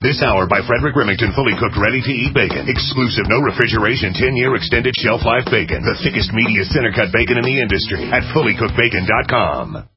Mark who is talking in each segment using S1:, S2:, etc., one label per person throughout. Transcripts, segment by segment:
S1: This hour by Frederick Remington, fully cooked, ready-to-eat bacon. Exclusive, no refrigeration, 10-year extended shelf life bacon. The thickest, meatiest center-cut bacon in the industry at fullycookedbacon.com.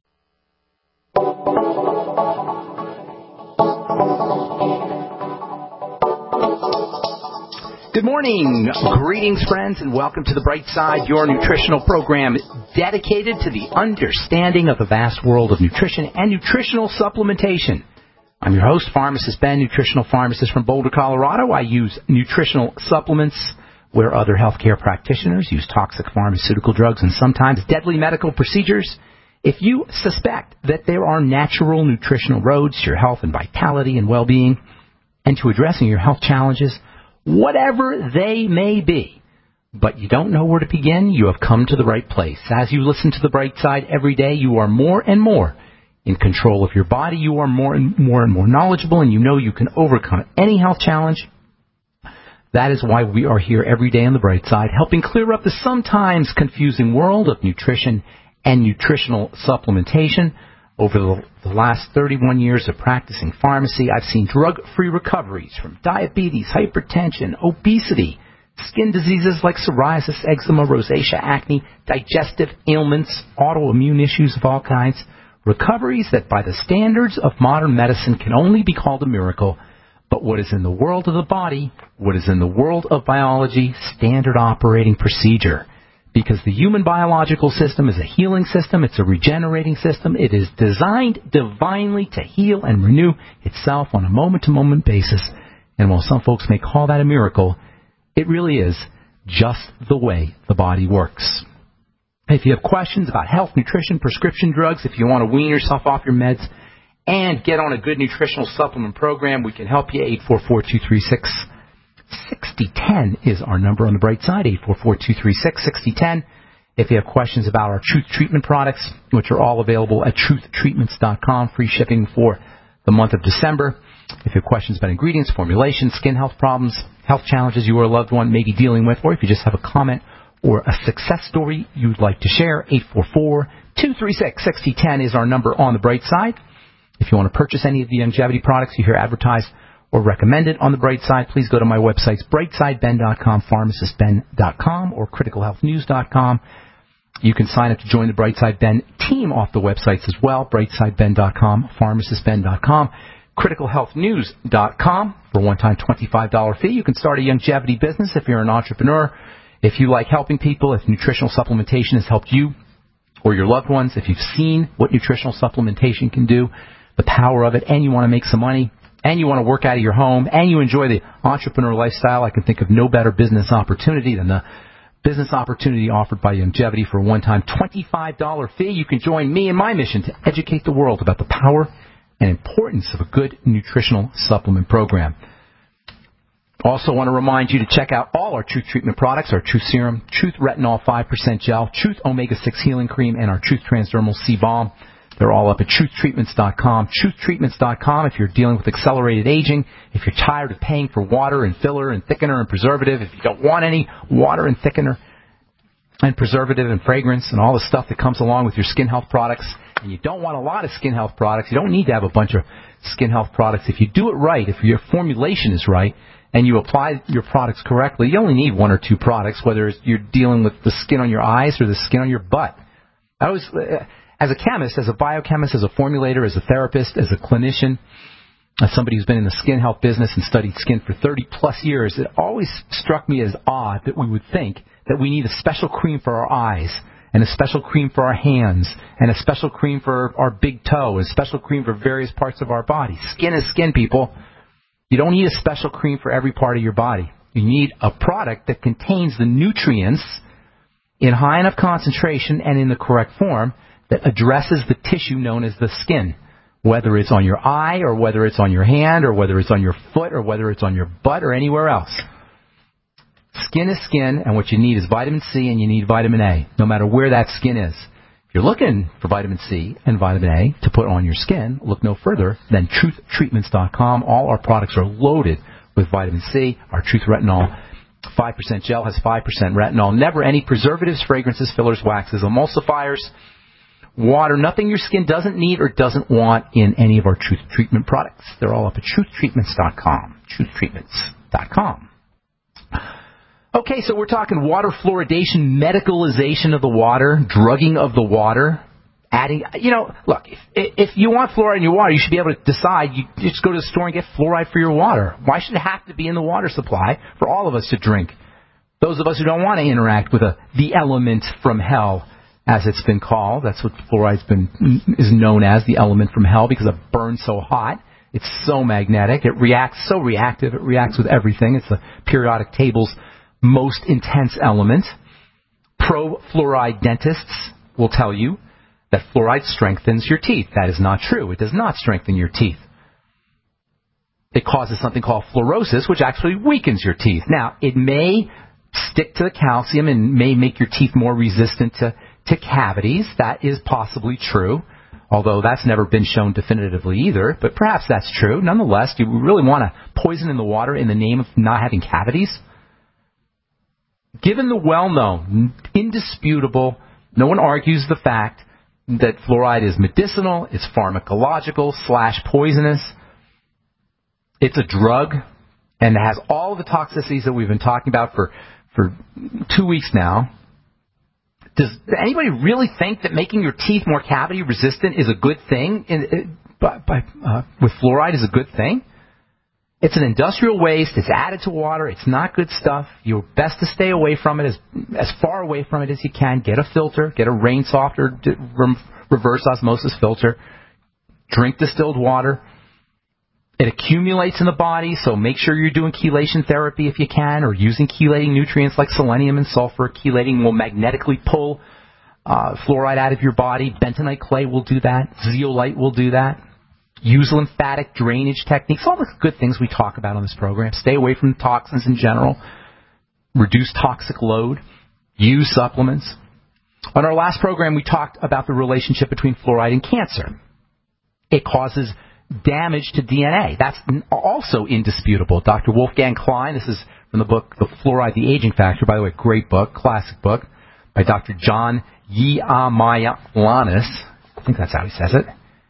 S2: Good morning. Greetings, friends, and welcome to The Bright Side, your nutritional program dedicated to the understanding of the vast world of nutrition and nutritional supplementation. I'm your host, Pharmacist Ben, nutritional pharmacist from Boulder, Colorado. I use nutritional supplements where other healthcare practitioners use toxic pharmaceutical drugs and sometimes deadly medical procedures. If you suspect that there are natural nutritional roads to your health and vitality and well-being and to addressing your health challenges, whatever they may be, but you don't know where to begin, you have come to the right place. As you listen to The Bright Side every day, you are more and more in control of your body. You are more and more knowledgeable, and you know you can overcome any health challenge. That is why we are here every day on The Bright Side, helping clear up the sometimes confusing world of nutrition and nutritional supplementation. Over the last 31 years of practicing pharmacy, I've seen drug-free recoveries from diabetes, hypertension, obesity, skin diseases like psoriasis, eczema, rosacea, acne, digestive ailments, autoimmune issues of all kinds. Recoveries that by the standards of modern medicine can only be called a miracle. But what is in the world of the body, what is in the world of biology, standard operating procedure. Because the human biological system is a healing system, it's a regenerating system, it is designed divinely to heal and renew itself on a moment-to-moment basis. And while some folks may call that a miracle, it really is just the way the body works. If you have questions about health, nutrition, prescription drugs, if you want to wean yourself off your meds and get on a good nutritional supplement program, we can help you. 844-236-6010 is our number on The Bright Side, 844-236-6010. If you have questions about our Truth Treatment products, which are all available at truthtreatments.com, free shipping for the month of December. If you have questions about ingredients, formulations, skin health problems, health challenges you or a loved one may be dealing with, or if you just have a comment or a success story you'd like to share, 844-236-6010 is our number on The Bright Side. If you want to purchase any of the longevity products you hear advertised or recommended on The Bright Side, please go to my websites, brightsideben.com, pharmacistben.com, or criticalhealthnews.com. You can sign up to join the Bright Side Ben team off the websites as well, brightsideben.com, pharmacistben.com, criticalhealthnews.com. For a one-time $25 fee, you can start a longevity business if you're an entrepreneur. If you like helping people, if nutritional supplementation has helped you or your loved ones, if you've seen what nutritional supplementation can do, the power of it, and you want to make some money, and you want to work out of your home, and you enjoy the entrepreneur lifestyle, I can think of no better business opportunity than the business opportunity offered by Longevity for a one-time $25 fee. You can join me in my mission to educate the world about the power and importance of a good nutritional supplement program. Also want to remind you to check out all our Truth Treatment products, our Truth Serum, Truth Retinol 5% Gel, Truth Omega-6 Healing Cream, and our Truth Transdermal C-Balm. They're all up at truthtreatments.com. Truthtreatments.com if you're dealing with accelerated aging, if you're tired of paying for water and filler and thickener and preservative, if you don't want any water and thickener and preservative and fragrance and all the stuff that comes along with your skin health products, and you don't want a lot of skin health products, you don't need to have a bunch of skin health products. If you do it right, if your formulation is right, and you apply your products correctly, you only need one or two products, whether you're dealing with the skin on your eyes or the skin on your butt. I always, as a chemist, as a biochemist, as a formulator, as a therapist, as a clinician, as somebody who's been in the skin health business and studied skin for 30-plus years, it always struck me as odd that we would think that we need a special cream for our eyes and a special cream for our hands and a special cream for our big toe and a special cream for various parts of our body. Skin is skin, people. You don't need a special cream for every part of your body. You need a product that contains the nutrients in high enough concentration and in the correct form that addresses the tissue known as the skin, whether it's on your eye or whether it's on your hand or whether it's on your foot or whether it's on your butt or anywhere else. Skin is skin, and what you need is vitamin C and you need vitamin A, no matter where that skin is. If you're looking for vitamin C and vitamin A to put on your skin, look no further than truthtreatments.com. All our products are loaded with vitamin C. Our Truth Retinol 5% Gel has 5% retinol. Never any preservatives, fragrances, fillers, waxes, emulsifiers. water, nothing your skin doesn't need or doesn't want in any of our Truth Treatment products. They're all up at truthtreatments.com. Truthtreatments.com. Okay, so we're talking water fluoridation, medicalization of the water, drugging of the water, adding, look, if you want fluoride in your water, you should be able to decide, you just go to the store and get fluoride for your water. Why should it have to be in the water supply for all of us to drink? Those of us who don't want to interact with the element from hell, as it's been called. That's what fluoride is known as, the element from hell, because it burns so hot. It's so magnetic. It reacts so reactive. It reacts with everything. It's the periodic table's most intense element. Pro-fluoride dentists will tell you that fluoride strengthens your teeth. That is not true. It does not strengthen your teeth. It causes something called fluorosis, which actually weakens your teeth. Now, it may stick to the calcium and may make your teeth more resistant to cavities. That is possibly true, although that's never been shown definitively either. But perhaps that's true. Nonetheless, do you really want to poison in the water in the name of not having cavities? Given the well-known, indisputable, no one argues the fact that fluoride is medicinal, it's pharmacological / poisonous, it's a drug, and it has all the toxicities that we've been talking about for 2 weeks now. Does anybody really think that making your teeth more cavity resistant is a good thing? With fluoride is a good thing? It's an industrial waste. It's added to water. It's not good stuff. You're best to stay away from it, as far away from it as you can. Get a filter. Get a rain softener, reverse osmosis filter. Drink distilled water. It accumulates in the body, so make sure you're doing chelation therapy if you can, or using chelating nutrients like selenium and sulfur. Chelating will magnetically pull fluoride out of your body. Bentonite clay will do that. Zeolite will do that. Use lymphatic drainage techniques. All the good things we talk about on this program. Stay away from toxins in general. Reduce toxic load. Use supplements. On our last program, we talked about the relationship between fluoride and cancer. It causes damage to DNA. That's also indisputable. Dr. Wolfgang Klein, this is from the book The Fluoride, the Aging Factor. By the way, great book, classic book, by Dr. John Yaamayanis. I think that's how he says it.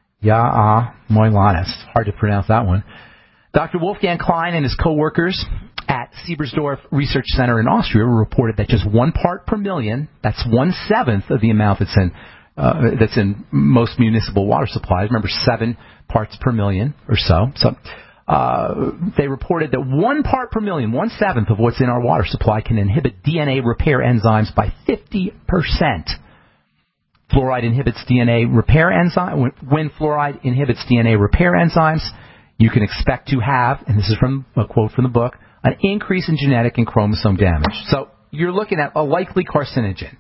S2: Yaamayanis. Hard to pronounce that one. Dr. Wolfgang Klein and his co-workers at Siebersdorf Research Center in Austria reported that just 1 part per million, that's 1/7 of the amount that's in most municipal water supplies. Remember, 7 parts per million or so. So they reported that 1 part per million, 1/7 of what's in our water supply, can inhibit DNA repair enzymes by 50%. Fluoride inhibits DNA repair enzyme. When fluoride inhibits DNA repair enzymes, you can expect to have, and this is from a quote from the book, an increase in genetic and chromosome damage. So you're looking at a likely carcinogen.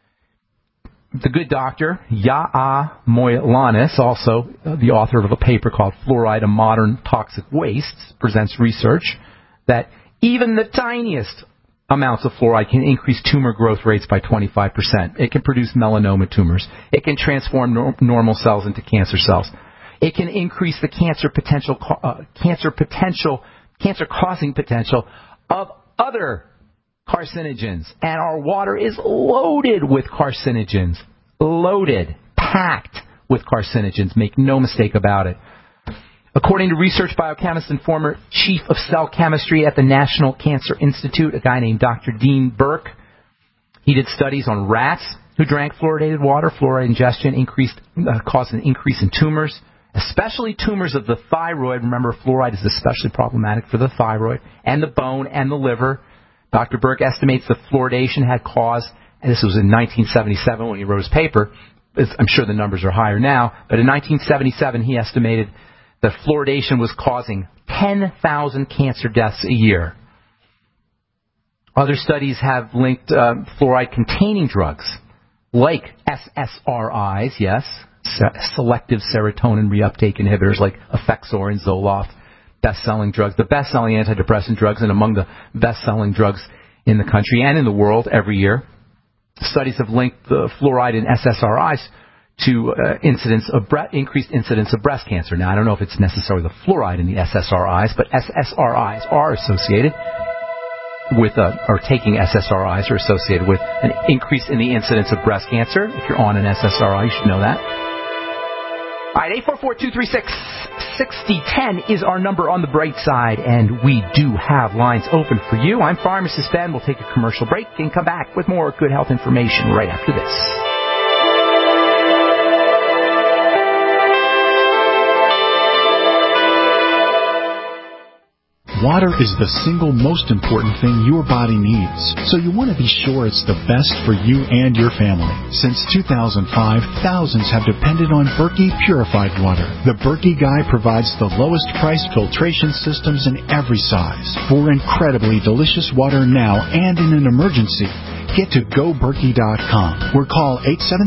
S2: The good doctor, Yaamayanis, also the author of a paper called Fluoride, a Modern Toxic Waste, presents research that even the tiniest amounts of fluoride can increase tumor growth rates by 25%. It can produce melanoma tumors. It can transform normal cells into cancer cells. It can increase the cancer-causing potential of other carcinogens. And our water is loaded with carcinogens. Loaded. Packed with carcinogens. Make no mistake about it. According to research biochemist and former chief of cell chemistry at the National Cancer Institute, a guy named Dr. Dean Burke, he did studies on rats who drank fluoridated water. Fluoride ingestion caused an increase in tumors, especially tumors of the thyroid. Remember, fluoride is especially problematic for the thyroid and the bone and the liver. Dr. Burke estimates that fluoridation had caused, and this was in 1977 when he wrote his paper, I'm sure the numbers are higher now, but in 1977 he estimated that fluoridation was causing 10,000 cancer deaths a year. Other studies have linked fluoride-containing drugs, like SSRIs, yes, selective serotonin reuptake inhibitors like Effexor and Zoloft, best-selling drugs, the best-selling antidepressant drugs, and among the best-selling drugs in the country and in the world every year. Studies have linked the fluoride in SSRIs to increased incidence of breast cancer. Now, I don't know if it's necessarily the fluoride in the SSRIs, but SSRIs are associated or taking SSRIs are associated with an increase in the incidence of breast cancer. If you're on an SSRI, you should know that. All right, 844-236-6010 is our number on the bright side, and we do have lines open for you. I'm Pharmacist Ben. We'll take a commercial break and come back with more good health information right after this.
S3: Water is the single most important thing your body needs, so you want to be sure it's the best for you and your family. Since 2005, thousands have depended on Berkey purified water. The Berkey Guy provides the lowest price filtration systems in every size. For incredibly delicious water now and in an emergency, get to GoBerkey.com or call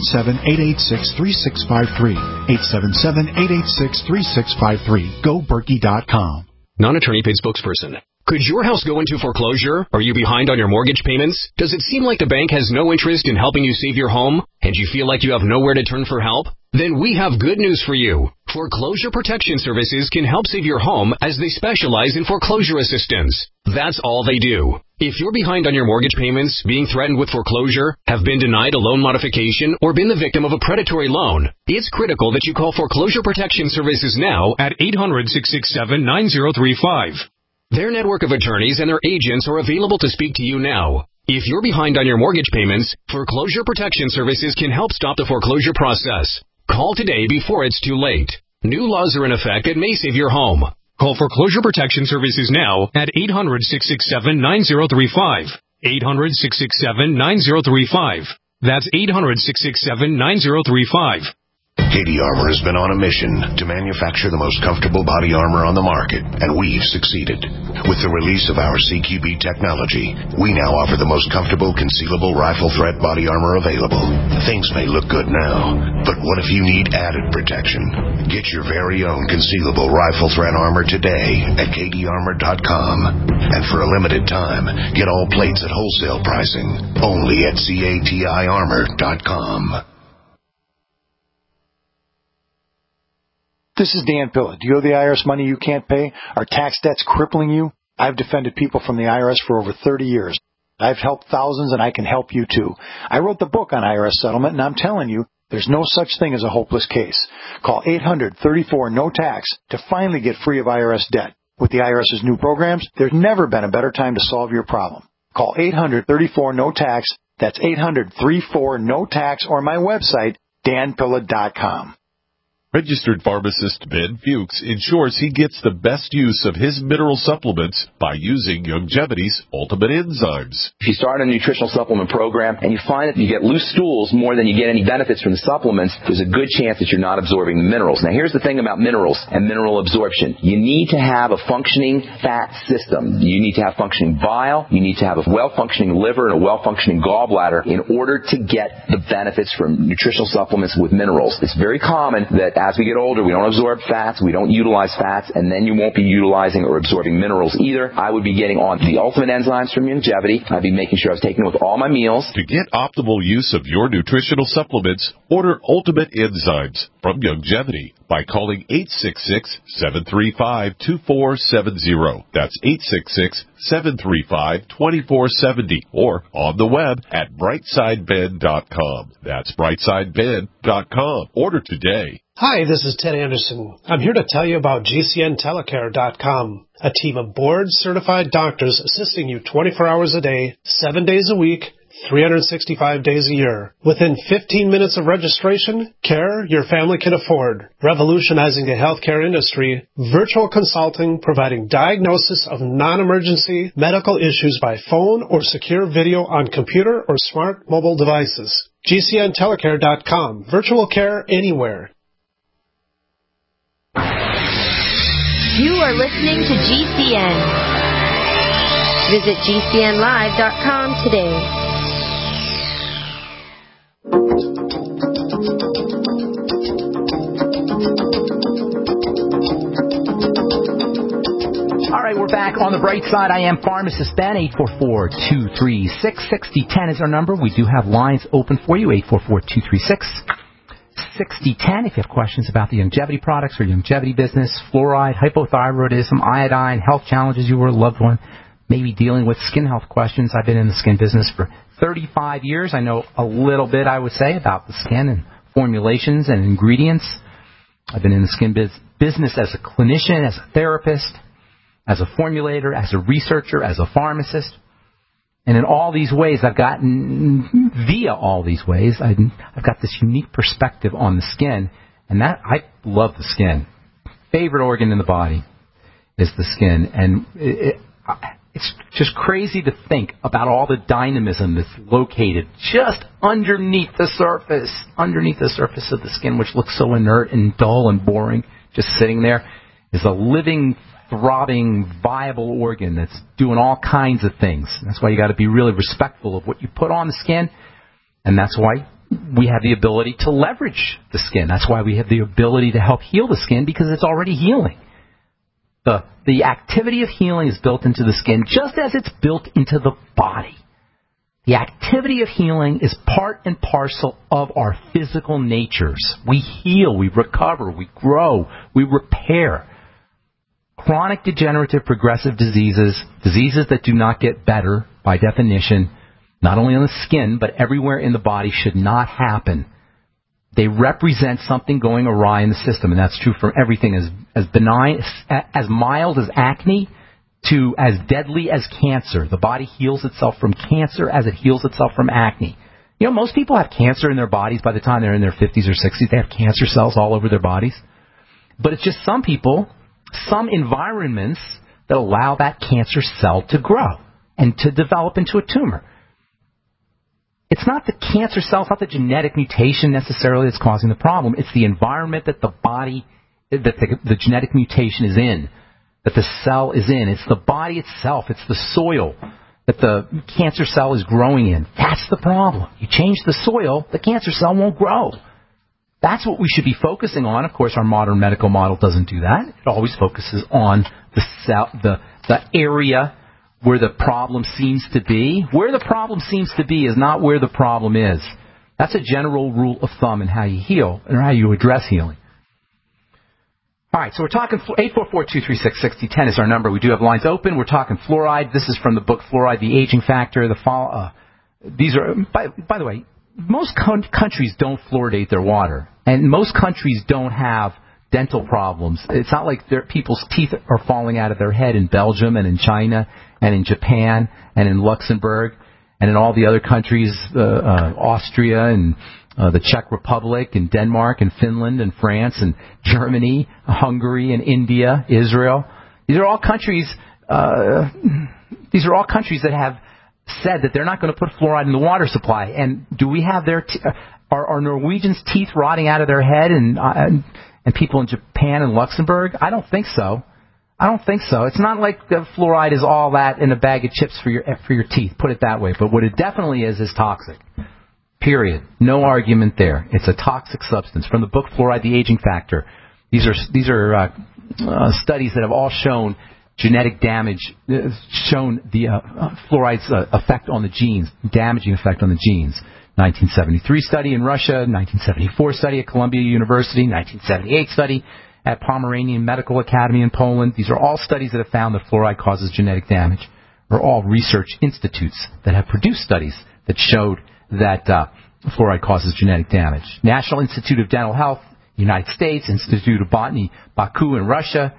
S3: 877-886-3653. 877-886-3653. GoBerkey.com.
S4: Non-attorney paid spokesperson. Could your house go into foreclosure? Are you behind on your mortgage payments? Does it seem like the bank has no interest in helping you save your home? And you feel like you have nowhere to turn for help? Then we have good news for you. Foreclosure Protection Services can help save your home as they specialize in foreclosure assistance. That's all they do. If you're behind on your mortgage payments, being threatened with foreclosure, have been denied a loan modification, or been the victim of a predatory loan, it's critical that you call Foreclosure Protection Services now at 800-667-9035. Their network of attorneys and their agents are available to speak to you now. If you're behind on your mortgage payments, Foreclosure Protection Services can help stop the foreclosure process. Call today before it's too late. New laws are in effect that may save your home. Call Foreclosure Protection Services now at 800-667-9035. 800-667-9035. That's 800-667-9035.
S1: KD Armor has been on a mission to manufacture the most comfortable body armor on the market, and we've succeeded. With the release of our CQB technology, we now offer the most comfortable concealable rifle threat body armor available. Things may look good now, but what if you need added protection? Get your very own concealable rifle threat armor today at KDArmor.com. And for a limited time, get all plates at wholesale pricing only at CATIarmor.com.
S5: This is Dan Pilla. Do you owe the IRS money you can't pay? Are tax debts crippling you? I've defended people from the IRS for over 30 years. I've helped thousands, and I can help you too. I wrote the book on IRS settlement, and I'm telling you, there's no such thing as a hopeless case. Call 800-34-NO-TAX to finally get free of IRS debt. With the IRS's new programs, there's never been a better time to solve your problem. Call 800-34-NO-TAX. That's 800-34-NO-TAX, or my website, danpilla.com.
S6: Registered pharmacist Ben Fuchs ensures he gets the best use of his mineral supplements by using Youngevity's Ultimate Enzymes.
S7: If you start a nutritional supplement program and you find that you get loose stools more than you get any benefits from the supplements, there's a good chance that you're not absorbing the minerals. Now, here's the thing about minerals and mineral absorption. You need to have a functioning fat system. You need to have functioning bile. You need to have a well-functioning liver and a well-functioning gallbladder in order to get the benefits from nutritional supplements with minerals. It's very common that as we get older, we don't absorb fats, we don't utilize fats, and then you won't be utilizing or absorbing minerals either. I would be getting on the Ultimate Enzymes from Youngevity. I'd be making sure I was taking it with all my meals.
S6: To get optimal use of your nutritional supplements, order Ultimate Enzymes from Youngevity by calling 866-735-2470. That's 866-735-2470, or on the web at brightsideben.com. That's brightsideben.com. Order today.
S8: Hi, this is Ted Anderson. I'm here to tell you about GCNtelecare.com, a team of board-certified doctors assisting you 24 hours a day, 7 days a week, 365 days a year. Within 15 minutes of registration, care your family can afford. Revolutionizing the healthcare industry, virtual consulting providing diagnosis of non-emergency medical issues by phone or secure video on computer or smart mobile devices. GCNtelecare.com. Virtual care anywhere.
S9: You are listening to GCN. Visit GCNlive.com today.
S2: All right, we're back on the bright side. I am Pharmacist Ben. 844-236-6010 is our number. We do have lines open for you. 844-236-6010. If you have questions about the Youngevity products or Youngevity business, fluoride, hypothyroidism, iodine, health challenges you or a loved one, maybe dealing with skin health questions. I've been in the skin business for 35 years. I know a little bit, I would say, about the skin and formulations and ingredients. I've been in the skin business as a clinician, as a therapist, as a formulator, as a researcher, as a pharmacist. And in all these ways, I've got this unique perspective on the skin, and that I love the skin. Favorite organ in the body is the skin, and it's just crazy to think about all the dynamism that's located just underneath the surface of the skin, which looks so inert and dull and boring, just sitting there, is a living, throbbing, viable organ that's doing all kinds of things. That's why you got to be really respectful of what you put on the skin, and that's why we have the ability to leverage the skin. That's why we have the ability to help heal the skin, because it's already healing. The activity of healing is built into the skin just as it's built into the body. The activity of healing is part and parcel of our physical natures. We heal, we recover, we grow, we repair. Chronic degenerative progressive diseases that do not get better by definition, not only on the skin, but everywhere in the body, should not happen. They represent something going awry in the system, and that's true for everything as benign, as mild as acne to as deadly as cancer. The body heals itself from cancer as it heals itself from acne. You know, most people have cancer in their bodies by the time they're in their 50s or 60s. They have cancer cells all over their bodies. But it's just some people, some environments that allow that cancer cell to grow and to develop into a tumor. It's not the cancer cell, it's not the genetic mutation necessarily that's causing the problem. It's the environment that the body, that the genetic mutation is in, that the cell is in. It's the body itself, it's the soil that the cancer cell is growing in. That's the problem. You change the soil, the cancer cell won't grow. That's what we should be focusing on. Of course, our modern medical model doesn't do that. It always focuses on the cell, the area where the problem seems to be. Where the problem seems to be is not where the problem is. That's a general rule of thumb in how you heal and how you address healing. All right, so we're talking 844-236-6010 is our number. We do have lines open. We're talking fluoride. This is from the book Fluoride, the Aging Factor. These are, by the way, most countries don't fluoridate their water, and most countries don't have dental problems. It's not like people's teeth are falling out of their head in Belgium and in China and in Japan and in Luxembourg and in all the other countries, Austria and the Czech Republic and Denmark and Finland and France and Germany, Hungary and India, Israel. These are all countries that have said that they're not going to put fluoride in the water supply. And do we have are Norwegians' teeth rotting out of their head and people in Japan and Luxembourg? I don't think so. It's not like the fluoride is all that in a bag of chips for your teeth, put it that way. But what it definitely is toxic. Period. No argument there. It's a toxic substance. From the book Fluoride, the Aging Factor. These are studies that have all shown genetic damage, shown the fluoride's effect on the genes, damaging effect on the genes. 1973 study in Russia, 1974 study at Columbia University, 1978 study at Pomeranian Medical Academy in Poland. These are all studies that have found that fluoride causes genetic damage. They're all research institutes that have produced studies that showed that fluoride causes genetic damage. National Institute of Dental Health, United States, Institute of Botany, Baku in Russia,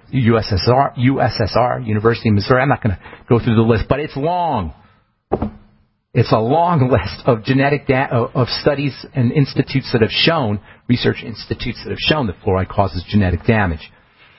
S2: USSR, University of Missouri. I'm not going to go through the list, but it's long. It's a long list of of studies and institutes that have shown, research institutes that have shown that fluoride causes genetic damage.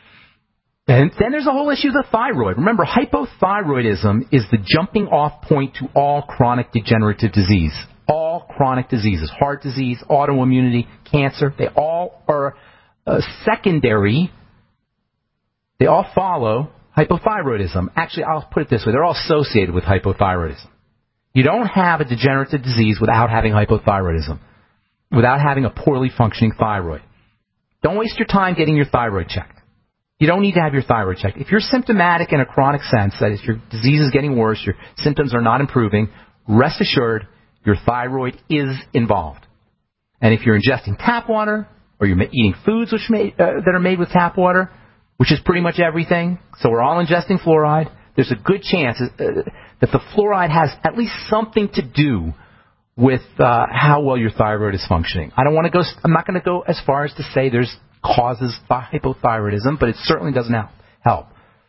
S2: And then there's the whole issue of the thyroid. Remember, hypothyroidism is the jumping off point to all chronic degenerative disease. All chronic diseases, heart disease, autoimmunity, cancer, they all are secondary. They all follow hypothyroidism. Actually, I'll put it this way. They're all associated with hypothyroidism. You don't have a degenerative disease without having hypothyroidism, without having a poorly functioning thyroid. Don't waste your time getting your thyroid checked. You don't need to have your thyroid checked. If you're symptomatic in a chronic sense, that is, your disease is getting worse, your symptoms are not improving, rest assured, your thyroid is involved. And if you're ingesting tap water, or you're eating foods that are made with tap water, which is pretty much everything, so we're all ingesting fluoride, there's a good chance that the fluoride has at least something to do with how well your thyroid is functioning. I'm not going to go as far as to say there's causes by hypothyroidism, but it certainly doesn't help.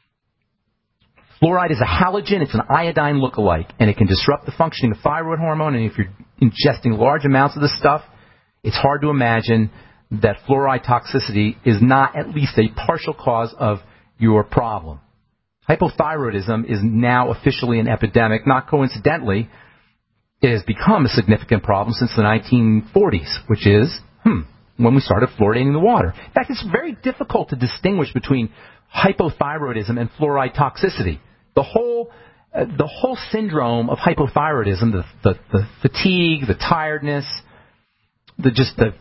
S2: Fluoride is a halogen. It's an iodine lookalike, and it can disrupt the functioning of thyroid hormone. And if you're ingesting large amounts of this stuff, it's hard to imagine that fluoride toxicity is not at least a partial cause of your problem. Hypothyroidism is now officially an epidemic. Not coincidentally, it has become a significant problem since the 1940s, which is when we started fluoridating the water. In fact, it's very difficult to distinguish between hypothyroidism and fluoride toxicity. The whole syndrome of hypothyroidism, the fatigue, the tiredness, the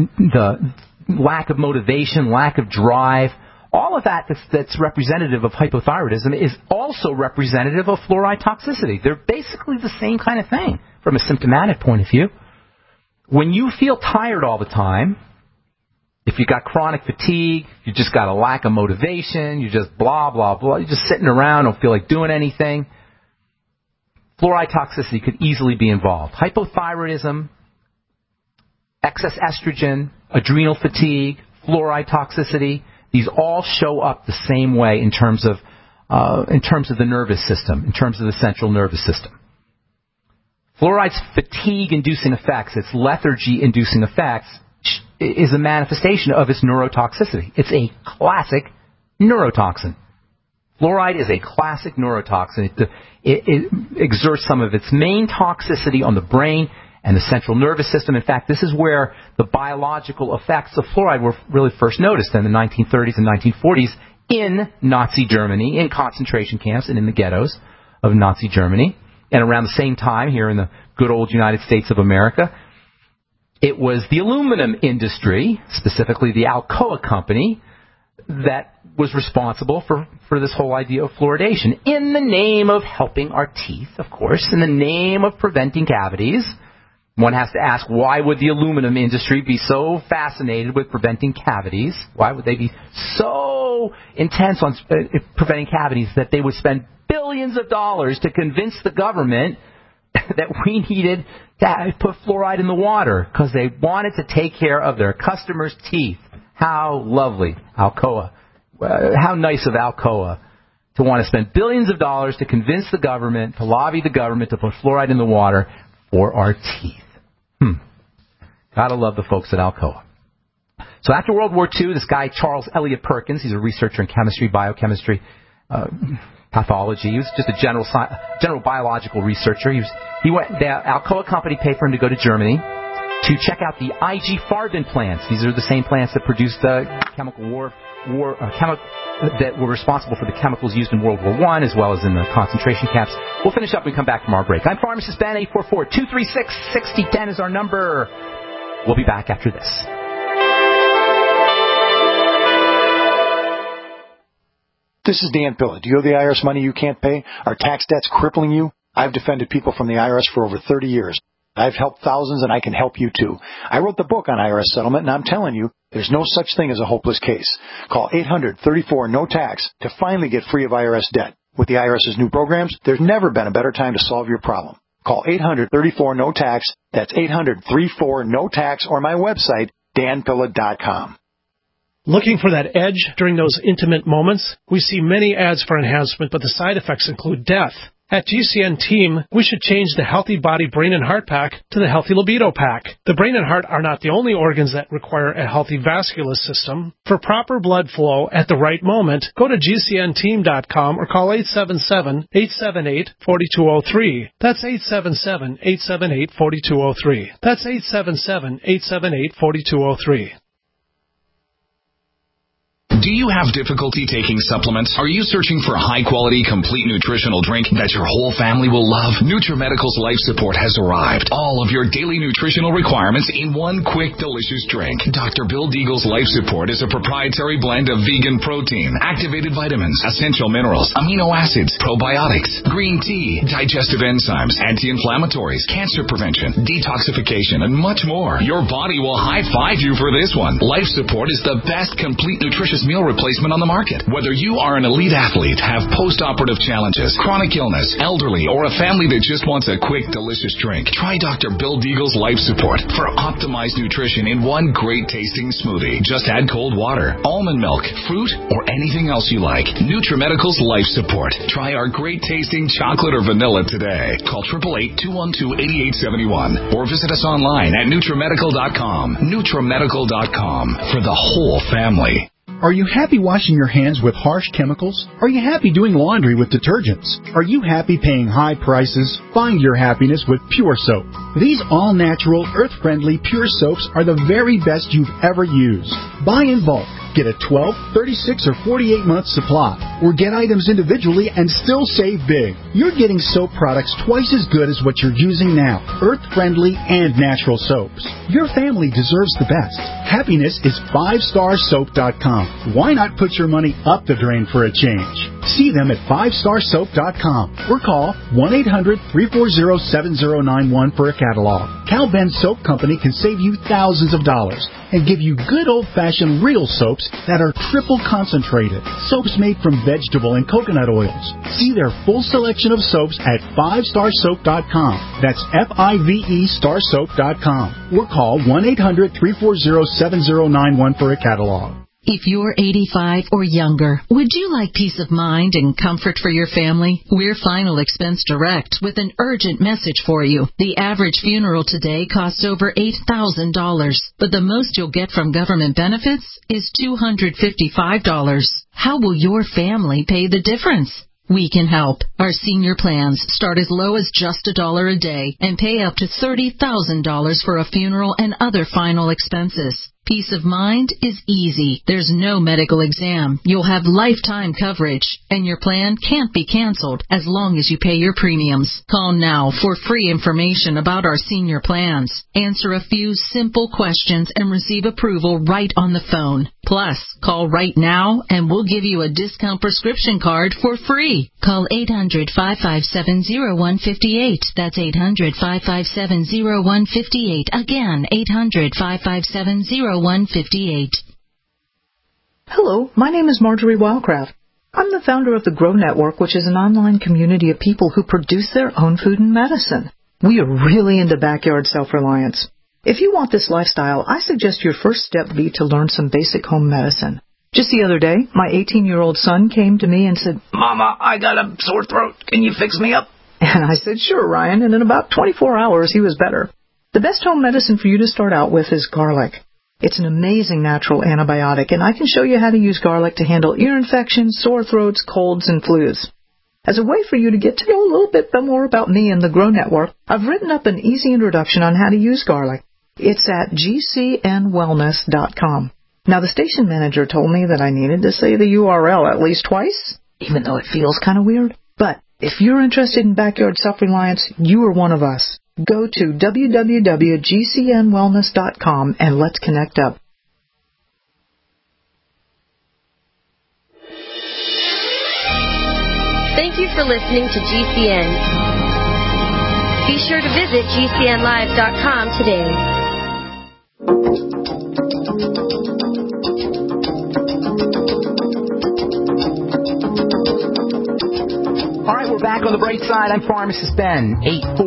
S2: lack of motivation, lack of drive, all of that's representative of hypothyroidism is also representative of fluoride toxicity. They're basically the same kind of thing from a symptomatic point of view. When you feel tired all the time, if you've got chronic fatigue, you just got a lack of motivation, you just blah, blah, blah, you're just sitting around, don't feel like doing anything, fluoride toxicity could easily be involved. Hypothyroidism, excess estrogen, adrenal fatigue, fluoride toxicity, these all show up the same way in terms of the nervous system, in terms of the central nervous system. Fluoride's fatigue-inducing effects, its lethargy-inducing effects, is a manifestation of its neurotoxicity. It's a classic neurotoxin. Fluoride is a classic neurotoxin. It exerts some of its main toxicity on the brain and the central nervous system. In fact, this is where the biological effects of fluoride were really first noticed in the 1930s and 1940s in Nazi Germany, in concentration camps and in the ghettos of Nazi Germany. And around the same time here in the good old United States of America, it was the aluminum industry, specifically the Alcoa company, that was responsible for this whole idea of fluoridation. In the name of helping our teeth, of course, in the name of preventing cavities. One has to ask, why would the aluminum industry be so fascinated with preventing cavities? Why would they be so intense on preventing cavities that they would spend billions of dollars to convince the government that we needed to put fluoride in the water because they wanted to take care of their customers' teeth? How lovely, Alcoa. How nice of Alcoa to want to spend billions of dollars to convince the government, to lobby the government to put fluoride in the water for our teeth. Gotta love the folks at Alcoa. So after World War II, this guy, Charles Eliot Perkins, he's a researcher in chemistry, biochemistry, pathology. He was just a general biological researcher. The Alcoa company paid for him to go to Germany to check out the IG Farben plants. These are the same plants that produced the that were responsible for the chemicals used in World War I as well as in the concentration camps. We'll finish up when we come back from our break. I'm Pharmacist Ben. 844-236-6010 is our number. We'll be back after this.
S5: This is Dan Pilla. Do you owe the IRS money you can't pay? Are tax debts crippling you? I've defended people from the IRS for over 30 years. I've helped thousands, and I can help you too. I wrote the book on IRS settlement, and I'm telling you, there's no such thing as a hopeless case. Call 800-34-NO-TAX to finally get free of IRS debt. With the IRS's new programs, there's never been a better time to solve your problem. Call 800-34-NO-TAX. That's 800-34-NO-TAX, or my website, danpilla.com.
S8: Looking for that edge during those intimate moments? We see many ads for enhancement, but the side effects include death. At GCN Team, we should change the Healthy Body, Brain, and Heart Pack to the Healthy Libido Pack. The brain and heart are not the only organs that require a healthy vascular system. For proper blood flow at the right moment, go to GCNteam.com or call 877-878-4203. That's 877-878-4203. That's 877-878-4203.
S10: Do you have difficulty taking supplements? Are you searching for a high-quality, complete nutritional drink that your whole family will love? NutriMedical's Life Support has arrived. All of your daily nutritional requirements in one quick, delicious drink. Dr. Bill Deagle's Life Support is a proprietary blend of vegan protein, activated vitamins, essential minerals, amino acids, probiotics, green tea, digestive enzymes, anti-inflammatories, cancer prevention, detoxification, and much more. Your body will high-five you for this one. Life Support is the best complete nutritious meal replacement on the market. Whether you are an elite athlete, have post-operative challenges, chronic illness, elderly, or a family that just wants a quick, delicious drink, try Dr. Bill Deagle's Life Support for optimized nutrition in one great-tasting smoothie. Just add cold water, almond milk, fruit, or anything else you like. NutriMedical's Life Support. Try our great-tasting chocolate or vanilla today. Call 888-212-8871 or visit us online at NutriMedical.com. NutriMedical.com for the whole family.
S3: Are you happy washing your hands with harsh chemicals? Are you happy doing laundry with detergents? Are you happy paying high prices? Find your happiness with Pure Soap. These all-natural, earth-friendly Pure Soaps are the very best you've ever used. Buy in bulk. Get a 12, 36, or 48-month supply, or get items individually and still save big. You're getting soap products twice as good as what you're using now, earth-friendly and natural soaps. Your family deserves the best. Happiness is 5starsoap.com. Why not put your money up the drain for a change? See them at 5starsoap.com or call 1-800-340-7091 for a catalog. Cal Ben Soap Company can save you thousands of dollars and give you good old-fashioned real soaps that are triple concentrated. Soaps made from vegetable and coconut oils. See their full selection of soaps at 5starsoap.com. That's F-I-V-E starsoap.com. Or call 1-800-340-7091 for a catalog.
S11: If you're 85 or younger, would you like peace of mind and comfort for your family? We're Final Expense Direct with an urgent message for you. The average funeral today costs over $8,000, but the most you'll get from government benefits is $255. How will your family pay the difference? We can help. Our senior plans start as low as just $1 a day and pay up to $30,000 for a funeral and other final expenses. Peace of mind is easy. There's no medical exam. You'll have lifetime coverage, and your plan can't be canceled as long as you pay your premiums. Call now for free information about our senior plans. Answer a few simple questions and receive approval right on the phone. Plus, call right now and we'll give you a discount prescription card for free. Call 800-557-0158. That's 800-557-0158. Again, 800-557-0158.
S12: Hello, my name is Marjorie Wildcraft. I'm the founder of the Grow Network, which is an online community of people who produce their own food and medicine. We are really into backyard self-reliance. If you want this lifestyle, I suggest your first step be to learn some basic home medicine. Just the other day, my 18-year-old son came to me and said, "Mama, I got a sore throat. Can you fix me up?" And I said, "Sure, Ryan," and in about 24 hours, he was better. The best home medicine for you to start out with is garlic. It's an amazing natural antibiotic, and I can show you how to use garlic to handle ear infections, sore throats, colds, and flus. As a way for you to get to know a little bit more about me and the Grow Network, I've written up an easy introduction on how to use garlic. It's at gcnwellness.com. Now, the station manager told me that I needed to say the URL at least twice, even though it feels kind of weird. But if you're interested in backyard self-reliance, you are one of us. Go to www.gcnwellness.com and let's connect up.
S9: Thank you for listening to GCN. Be sure to visit GCNlive.com today.
S2: All right, we're back on the bright side. I'm Pharmacist Ben.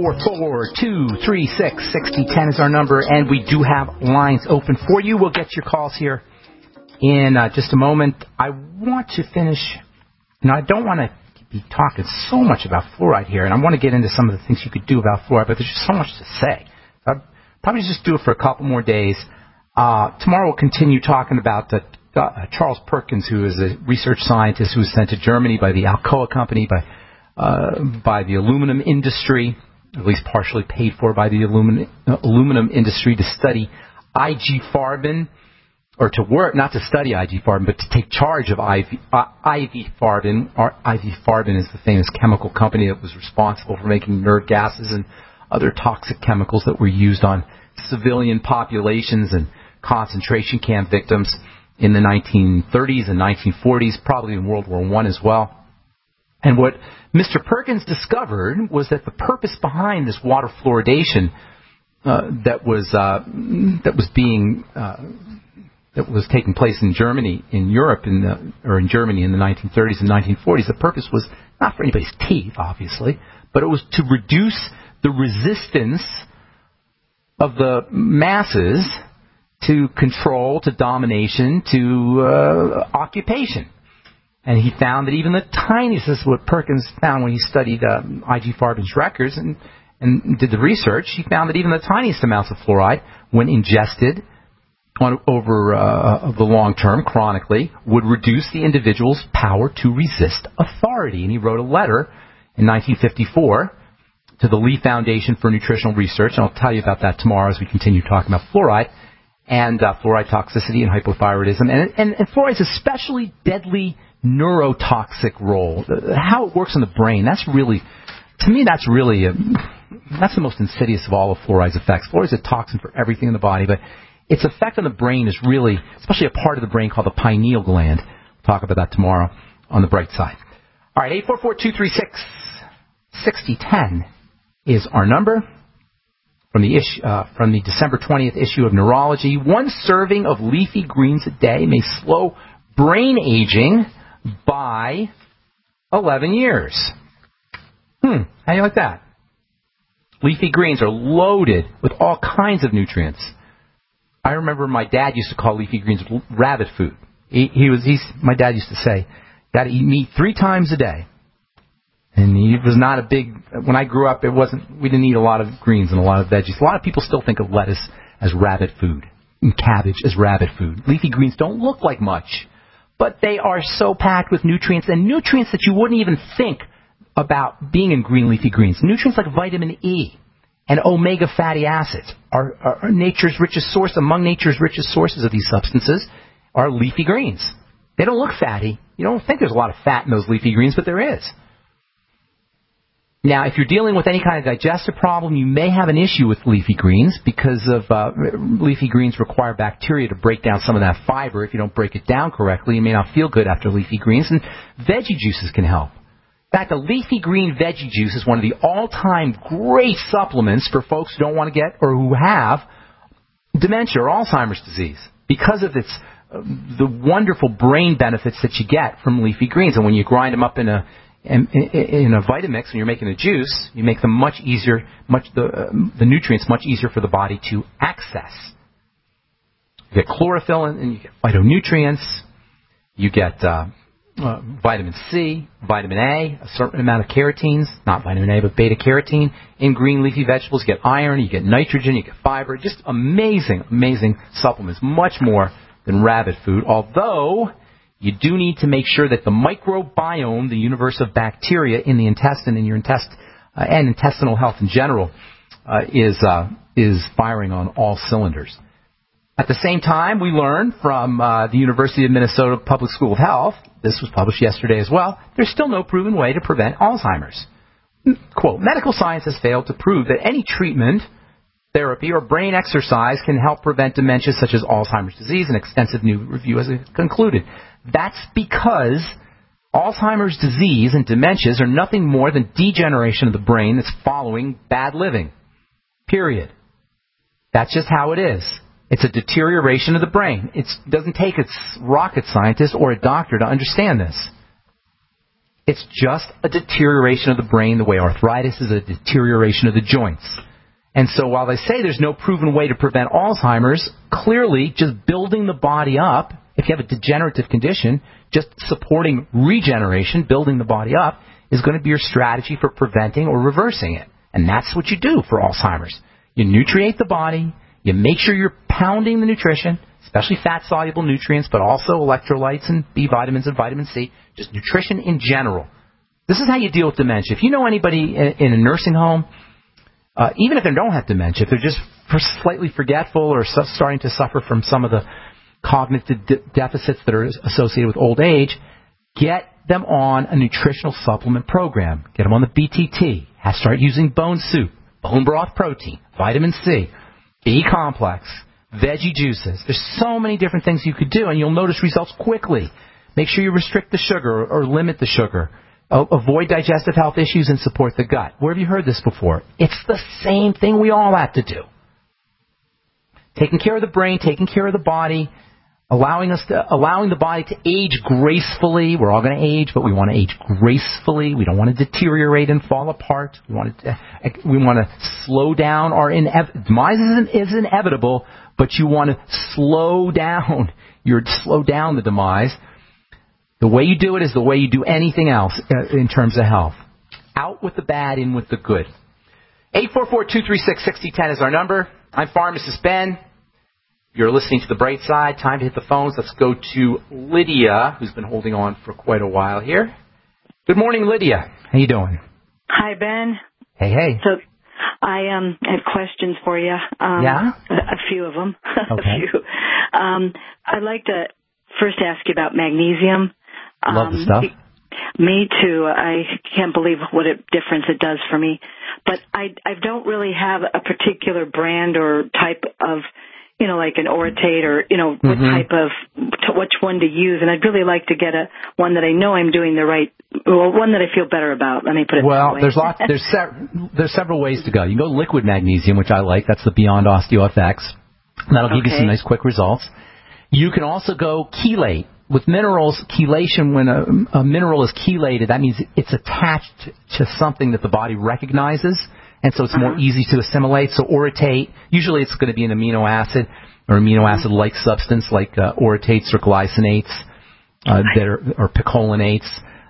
S2: 844-236-6010 is our number, and we do have lines open for you. We'll get your calls here in just a moment. I want to finish. I don't want to be talking so much about fluoride here, and I want to get into some of the things you could do about fluoride, but there's just so much to say. I'll probably just do it for a couple more days. Tomorrow we'll continue talking about Charles Perkins, who is a research scientist who was sent to Germany by the Alcoa company, by the aluminum industry, at least partially paid for by the aluminum industry, to study IG Farben, or to work, not to study IG Farben, but to take charge of IV Farben. IV Farben is the famous chemical company that was responsible for making inert gases and other toxic chemicals that were used on civilian populations and concentration camp victims in the 1930s and 1940s, probably in World War I as well. And what Mr. Perkins discovered was that the purpose behind this water fluoridation that was being that was taking place in Germany, in Europe, in Germany in the 1930s and 1940s. The purpose was not for anybody's teeth, obviously, but it was to reduce the resistance of the masses to control, to domination, to occupation. And he found that even the tiniest, this is what Perkins found when he studied I.G. Farben's records and did the research, he found that even the tiniest amounts of fluoride, when ingested over the long term, chronically, would reduce the individual's power to resist authority. And he wrote a letter in 1954 to the Lee Foundation for Nutritional Research, and I'll tell you about that tomorrow as we continue talking about fluoride, and fluoride toxicity and hypothyroidism. And fluoride's especially deadly neurotoxic role, how it works in the brain. That's really, to me, that's the most insidious of all of fluoride's effects. Fluoride's a toxin for everything in the body, but its effect on the brain is really, especially a part of the brain called the pineal gland. We'll talk about that tomorrow on the bright side. All right, 844-236-6010 is our number. From the December 20th issue of Neurology, 1 serving of leafy greens a day may slow brain aging by 11 years. How do you like that? Leafy greens are loaded with all kinds of nutrients. I remember my dad used to call leafy greens rabbit food. My dad used to say, got to eat meat 3 times a day. And he was not a big, when I grew up, we didn't eat a lot of greens and a lot of veggies. A lot of people still think of lettuce as rabbit food and cabbage as rabbit food. Leafy greens don't look like much, but they are so packed with nutrients, and nutrients that you wouldn't even think about being in green leafy greens. Nutrients like vitamin E and omega fatty acids are nature's richest source. Among nature's richest sources of these substances are leafy greens. They don't look fatty. You don't think there's a lot of fat in those leafy greens, but there is. Now, if you're dealing with any kind of digestive problem, you may have an issue with leafy greens because of leafy greens require bacteria to break down some of that fiber. If you don't break it down correctly, you may not feel good after leafy greens, and veggie juices can help. In fact, a leafy green veggie juice is one of the all-time great supplements for folks who don't want to get or who have dementia or Alzheimer's disease because of the wonderful brain benefits that you get from leafy greens. And when you grind them up in a Vitamix and you're making a juice, you make them much easier, the nutrients much easier for the body to access. You get chlorophyll and you get phytonutrients. You get vitamin C, vitamin A, a certain amount of carotenes, not vitamin A, but beta-carotene. In green leafy vegetables, you get iron, you get nitrogen, you get fiber. Just amazing, amazing supplements. Much more than rabbit food, although you do need to make sure that the microbiome, the universe of bacteria in the intestine, in your and intestinal health in general, is firing on all cylinders. At the same time, we learned from the University of Minnesota Public School of Health, this was published yesterday as well, there's still no proven way to prevent Alzheimer's. Quote, medical science has failed to prove that any treatment, therapy, or brain exercise can help prevent dementia such as Alzheimer's disease, an extensive new review has concluded. That's because Alzheimer's disease and dementias are nothing more than degeneration of the brain that's following bad living. Period. That's just how it is. It's a deterioration of the brain. It doesn't take a rocket scientist or a doctor to understand this. It's just a deterioration of the brain the way arthritis is a deterioration of the joints. And so while they say there's no proven way to prevent Alzheimer's, clearly just building the body up, if you have a degenerative condition, just supporting regeneration, building the body up, is going to be your strategy for preventing or reversing it. And that's what you do for Alzheimer's. You nutriate the body, you make sure you're pounding the nutrition, especially fat-soluble nutrients, but also electrolytes and B vitamins and vitamin C, just nutrition in general. This is how you deal with dementia. If you know anybody in a nursing home, even if they don't have dementia, if they're just slightly forgetful or starting to suffer from some of the cognitive deficits that are associated with old age, get them on a nutritional supplement program. Get them on the BTT. Start using bone soup, bone broth protein, vitamin C, B complex, veggie juices. There's so many different things you could do, and you'll notice results quickly. Make sure you restrict the sugar or limit the sugar. Avoid digestive health issues and support the gut. Where have you heard this before? It's the same thing we all have to do. Taking care of the brain, taking care of the body, allowing the body to age gracefully. We're all going to age, but we want to age gracefully. We don't want to deteriorate and fall apart. We want to slow down. Our demise is inevitable, but you want to slow down. Slow down the demise. The way you do it is the way you do anything else in terms of health. Out with the bad, in with the good. 844-236-6010 is our number. I'm Pharmacist Ben. You're listening to The Bright Side. Time to hit the phones. Let's go to Lydia, who's been holding on for quite a while here. Good morning, Lydia. How you doing?
S13: Hi, Ben.
S2: Hey.
S13: So I have questions for you.
S2: Yeah?
S13: A few of them.
S2: Okay.
S13: I'd like to first ask you about magnesium.
S2: Love the stuff.
S13: Me too. I can't believe what a difference it does for me. But I don't really have a particular brand or type of, like an Orotate or, what type of, which one to use. And I'd really like to get one that I know I'm doing one that I feel better about. Let me put it that way.
S2: There's several ways to go. You can go liquid magnesium, which I like. That's the Beyond OsteoFX. That'll give you some nice quick results. You can also go chelate. With minerals, chelation, when a mineral is chelated, that means it's attached to something that the body recognizes, and so it's more easy to assimilate. So orotate, usually it's going to be an amino acid or amino acid-like substance like orotates or glycinates or picolinates.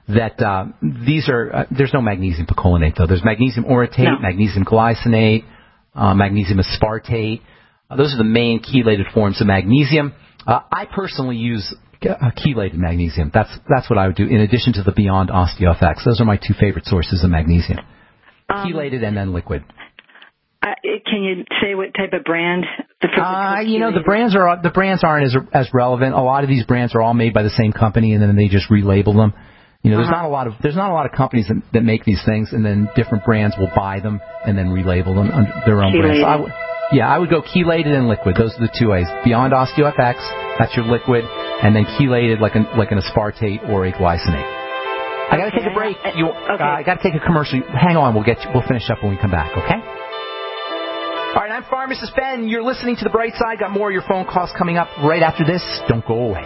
S2: There's no magnesium picolinate, though. There's magnesium orotate, magnesium glycinate, magnesium aspartate. Those are the main chelated forms of magnesium. I personally use chelated magnesium. That's what I would do, in addition to the Beyond OsteoFX. Those are my two favorite sources of magnesium. Chelated and then liquid.
S13: Can you say what type of brand?
S2: The brands aren't as relevant. A lot of these brands are all made by the same company, and then they just relabel them. There's not a lot of companies that make these things, and then different brands will buy them and then relabel them under their own brands. I would go chelated and liquid. Those are the two ways. Beyond OsteoFX, that's your liquid, and then chelated like an aspartate or a glycinate. I got to take a break. I got to take a commercial. Hang on, we'll finish up when we come back, okay? All right, I'm Pharmacist Ben. You're listening to The Bright Side. Got more of your phone calls coming up right after this. Don't go away.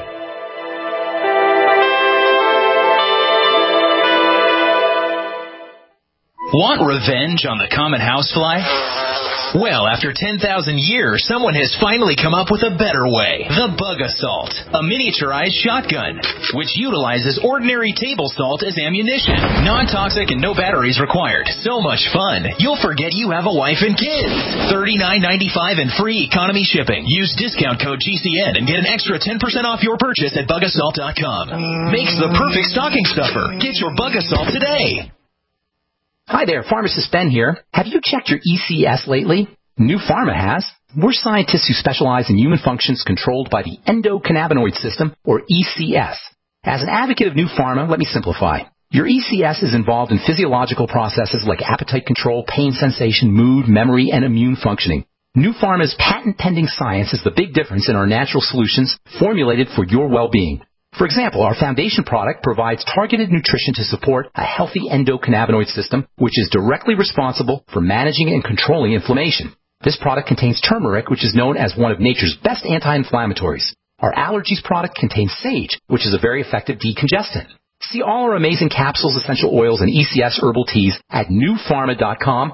S14: Want revenge on the common housefly? Well, after 10,000 years, someone has finally come up with a better way. The Bug Assault, a miniaturized shotgun, which utilizes ordinary table salt as ammunition. Non-toxic and no batteries required. So much fun, you'll forget you have a wife and kids. $39.95 and free economy shipping. Use discount code GCN and get an extra 10% off your purchase at bugassault.com. Makes the perfect stocking stuffer. Get your Bug Assault today.
S2: Hi there, Pharmacist Ben here. Have you checked your ECS lately? New Pharma has. We're scientists who specialize in human functions controlled by the endocannabinoid system, or ECS. As an advocate of New Pharma, let me simplify. Your ECS is involved in physiological processes like appetite control, pain sensation, mood, memory, and immune functioning. New Pharma's patent-pending science is the big difference in our natural solutions formulated for your well-being. For example, our foundation product provides targeted nutrition to support a healthy endocannabinoid system, which is directly responsible for managing and controlling inflammation. This product contains turmeric, which is known as one of nature's best anti-inflammatories. Our allergies product contains sage, which is a very effective decongestant. See all our amazing capsules, essential oils, and ECS herbal teas at newpharma.com,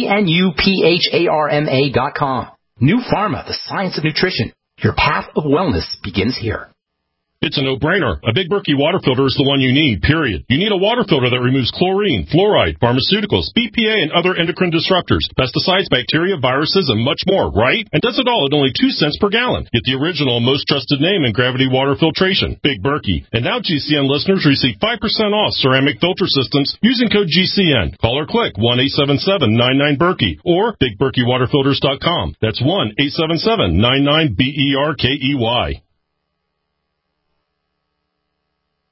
S2: GNUPHARMA.com. New Pharma, the science of nutrition. Your path of wellness begins here.
S15: It's a no-brainer. A Big Berkey water filter is the one you need, period. You need a water filter that removes chlorine, fluoride, pharmaceuticals, BPA, and other endocrine disruptors, pesticides, bacteria, viruses, and much more, right? And does it all at only 2 cents per gallon. Get the original, most trusted name in gravity water filtration, Big Berkey. And now GCN listeners receive 5% off ceramic filter systems using code GCN. Call or click 1-877-99-BERKEY or BigBerkeyWaterFilters.com. That's 1-877-99-BERKEY.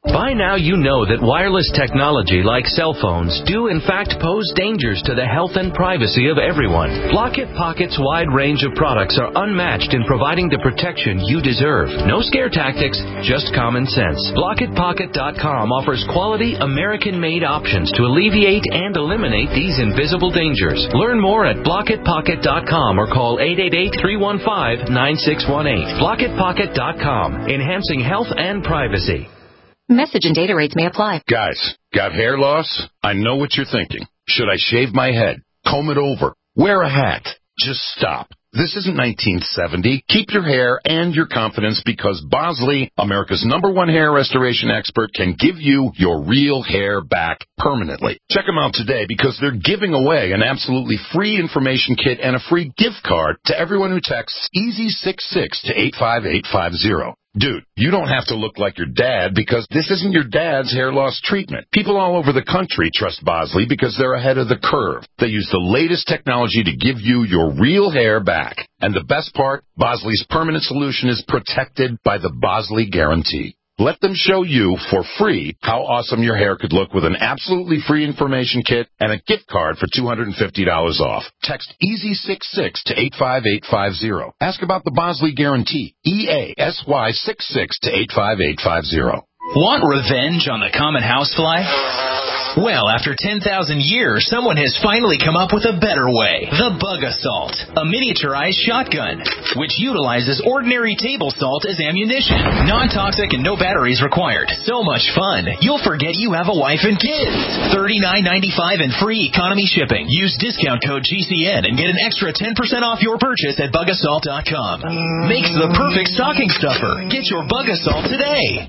S16: By now you know that wireless technology like cell phones do in fact pose dangers to the health and privacy of everyone. Blockit Pocket's wide range of products are unmatched in providing the protection you deserve. No scare tactics, just common sense. BlockitPocket.com offers quality American-made options to alleviate and eliminate these invisible dangers. Learn more at BlockitPocket.com or call 888-315-9618. BlockitPocket.com, enhancing health and privacy.
S17: Message and data rates may apply.
S18: Guys, got hair loss? I know what you're thinking. Should I shave my head? Comb it over? Wear a hat? Just stop. This isn't 1970. Keep your hair and your confidence because Bosley, America's #1 hair restoration expert, can give you your real hair back permanently. Check them out today because they're giving away an absolutely free information kit and a free gift card to everyone who texts EASY66 to 85850. Dude, you don't have to look like your dad because this isn't your dad's hair loss treatment. People all over the country trust Bosley because they're ahead of the curve. They use the latest technology to give you your real hair back. And the best part, Bosley's permanent solution is protected by the Bosley Guarantee. Let them show you for free how awesome your hair could look with an absolutely free information kit and a gift card for $250 off. Text EASY66 to 85850. Ask about the Bosley Guarantee. EASY66 to 85850.
S14: Want revenge on the common housefly? Well, after 10,000 years, someone has finally come up with a better way. The Bug Assault, a miniaturized shotgun, which utilizes ordinary table salt as ammunition. Non-toxic and no batteries required. So much fun, you'll forget you have a wife and kids. $39.95 and free economy shipping. Use discount code GCN and get an extra 10% off your purchase at bugassault.com. Makes the perfect stocking stuffer. Get your Bug Assault today.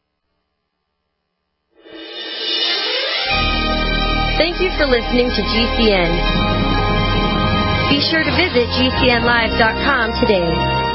S9: Thank you for listening to GCN. Be sure to visit GCNlive.com today.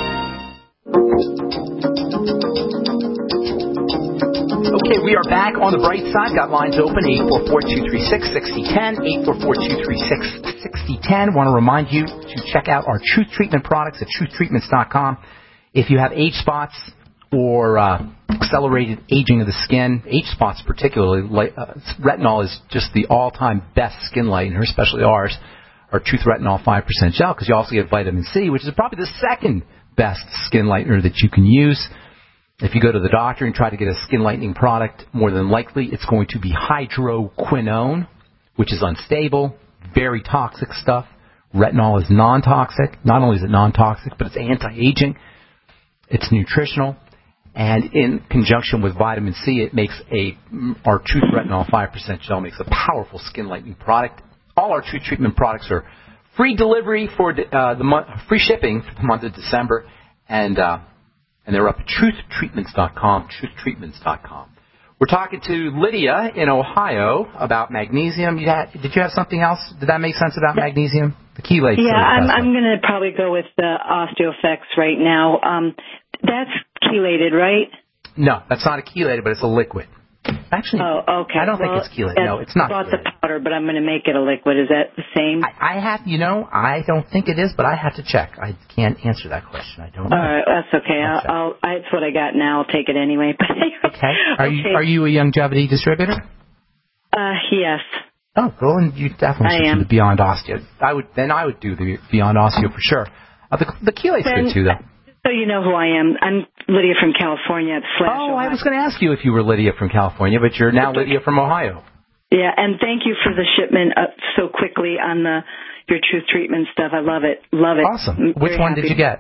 S2: Okay, we are back on the bright side. Got lines open, 844-236-6010, 844-236-6010. Want to remind you to check out our Truth Treatment products at truthtreatments.com. If you have age spots or accelerated aging of the skin, age spots particularly, retinol is just the all-time best skin lightener, especially ours, our Truth Retinol 5% gel, because you also get vitamin C, which is probably the second best skin lightener that you can use. If you go to the doctor and try to get a skin lightening product, more than likely it's going to be hydroquinone, which is unstable, very toxic stuff. Retinol is non-toxic. Not only is it non-toxic, but it's anti-aging. It's nutritional. And in conjunction with vitamin C, it makes our Truth Retinol 5% gel makes a powerful skin lightening product. All our Truth Treatment products are free delivery for the month, free shipping for the month of December, and they're up at truthtreatments.com, truthtreatments.com. We're talking to Lydia in Ohio about magnesium. Did you have something else? Did that make sense about magnesium? The chelates.
S13: Yeah, I'm going to probably go with the OsteoFX right now. That's chelated, right?
S2: No, that's not a chelated, but it's a liquid. Actually,
S13: okay.
S2: I don't think it's chelated. No, it's not.
S13: I bought the powder, but I'm going to make it a liquid. Is that the same?
S2: I don't think it is, but I have to check. I can't answer that question. I don't know.
S13: All right, that's okay. It's what I got now. I'll take it anyway.
S2: Okay. Are you a Youngevity distributor?
S13: Yes.
S2: Oh, well, and you definitely should do the Beyond Osteo. I would do the Beyond Osteo for sure. The chelate's good too, though.
S13: So you know who I am. I'm Lydia from California.
S2: I was going to ask you if you were Lydia from California, but you're now Lydia from Ohio.
S13: Yeah, and thank you for the shipment so quickly on your Truth Treatment stuff. I love it. Love it.
S2: Awesome. Which one did you get?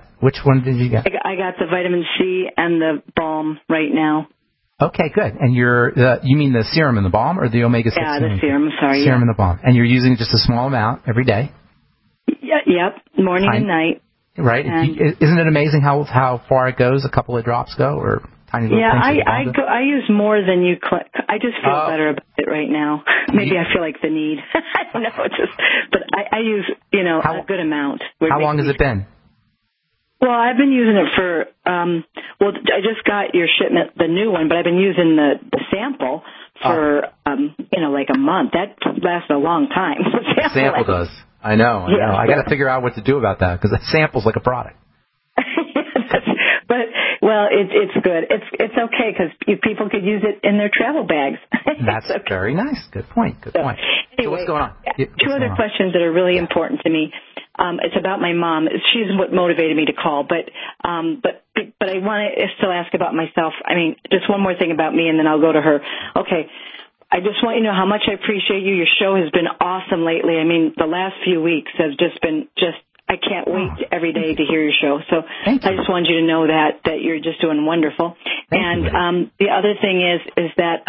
S13: I got the vitamin C and the balm right now.
S2: Okay, good. And you mean the serum and the balm or the omega-6?
S13: Yeah, the serum. Sorry.
S2: Serum and the balm. And you're using just a small amount every day?
S13: Yep, morning and night.
S2: Right. Isn't it amazing how far it goes? A couple of drops go, or tiny little things?
S13: Yeah, I use more than you. I just feel better about it right now. Maybe I feel like the need. I don't know. But I use a good amount.
S2: How long has it been?
S13: Well, I've been using it for. I just got your shipment, the new one, but I've been using the sample for like a month. That lasts a long time.
S2: The sample does. I know. I got to figure out what to do about that because that sample's like a product.
S13: But Well, it's good. It's okay because people could use it in their travel bags.
S2: That's okay. Very nice. Good point. Anyway,
S13: so
S2: what's going on?
S13: Two other questions that are really important to me. It's about my mom. She's what motivated me to call, but I want to still ask about myself. I mean, just one more thing about me, and then I'll go to her. Okay. I just want you to know how much I appreciate you. Your show has been awesome lately. I mean, the last few weeks have just been I can't wait every day to hear your show. So I just wanted you to know that you're just doing wonderful. And the other thing is that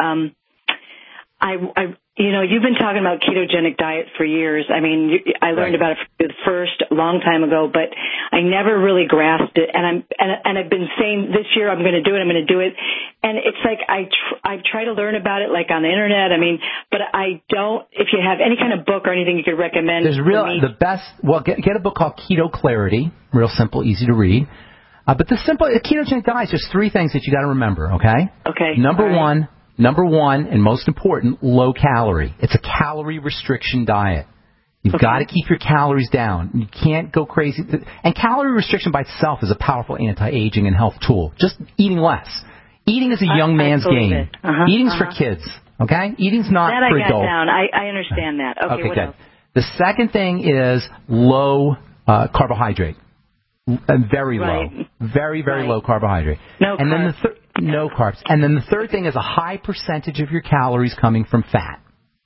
S13: you've been talking about ketogenic diet for years. I mean, I learned about it first a long time ago, but I never really grasped it. And I've been saying this year I'm going to do it. And it's like I try to learn about it like on the internet. I mean, but I don't. If you have any kind of book or anything you could recommend,
S2: there's the best. Well, get a book called Keto Clarity. Real simple, easy to read. But the ketogenic diet is just 3 things that you got to remember. Okay.
S13: Okay.
S2: Number one, and most important, low calorie. It's a calorie restriction diet. You've got to keep your calories down. You can't go crazy. And calorie restriction by itself is a powerful anti-aging and health tool. Just eating less. Eating is a young man's game. Eating's for kids. Okay? Eating's not for adults.
S13: That I got down. I understand that. Okay, what
S2: good. Else? The second thing is low carbohydrate. Very low. Very, very low carbohydrate.
S13: No
S2: and
S13: carbs.
S2: Then no carbs. And then the third thing is a high percentage of your calories coming from fat.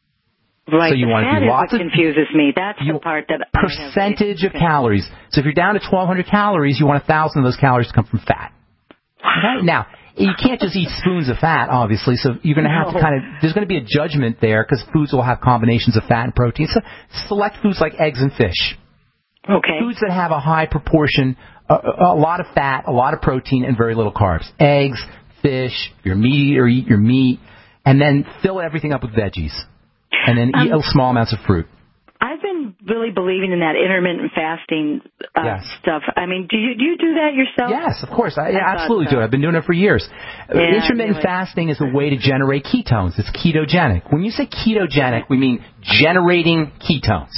S13: Right.
S2: So you want to do lots
S13: of confuses me. That's the part that
S2: percentage of calories. So if you're down to 1,200 calories, you want 1,000 of those calories to come from fat. Okay? Now, you can't just eat spoons of fat, obviously. So you're going to have to there's going to be a judgment there because foods will have combinations of fat and protein. So select foods like eggs and fish.
S13: Okay.
S2: Foods that have a high proportion, a lot of fat, a lot of protein, and very little carbs. Eggs, fish, your meat eater, eat your meat, and then fill everything up with veggies. And then eat small amounts of fruit.
S13: I've been really believing in that intermittent fasting stuff. I mean, do you do that yourself?
S2: Yes, of course. I absolutely do. I've been doing it for years. Intermittent fasting is a way to generate ketones. It's ketogenic. When you say ketogenic, we mean generating ketones.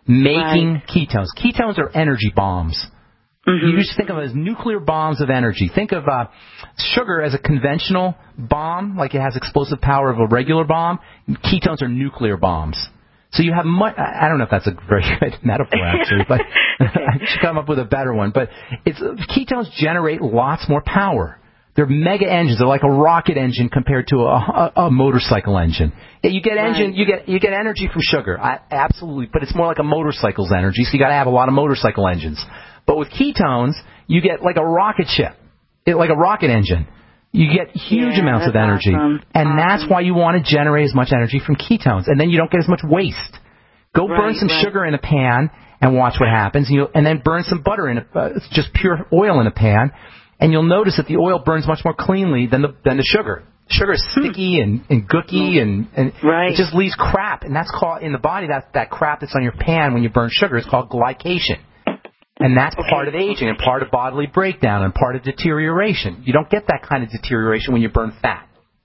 S2: Making ketones. Ketones are energy bombs. You just think of them as nuclear bombs of energy. Think of sugar as a conventional bomb, like it has explosive power of a regular bomb. Ketones are nuclear bombs. So you have I don't know if that's a very good metaphor, actually, but I should come up with a better one. But ketones generate lots more power. They're mega engines. They're like a rocket engine compared to a motorcycle engine. You get you get energy from sugar, absolutely, but it's more like a motorcycle's energy. So you got to have a lot of motorcycle engines. But with ketones, you get like a rocket ship, like a rocket engine. You get huge amounts of energy, and that's why you want to generate as much energy from ketones, and then you don't get as much waste. Go burn some sugar in a pan and watch what happens, and then burn some butter in just pure oil in a pan. And you'll notice that the oil burns much more cleanly than the sugar. Sugar is sticky and gooky and it just leaves crap. And that's called, in the body, that crap that's on your pan when you burn sugar is called glycation. And that's part of aging and part of bodily breakdown and part of deterioration. You don't get that kind of deterioration when you burn fat.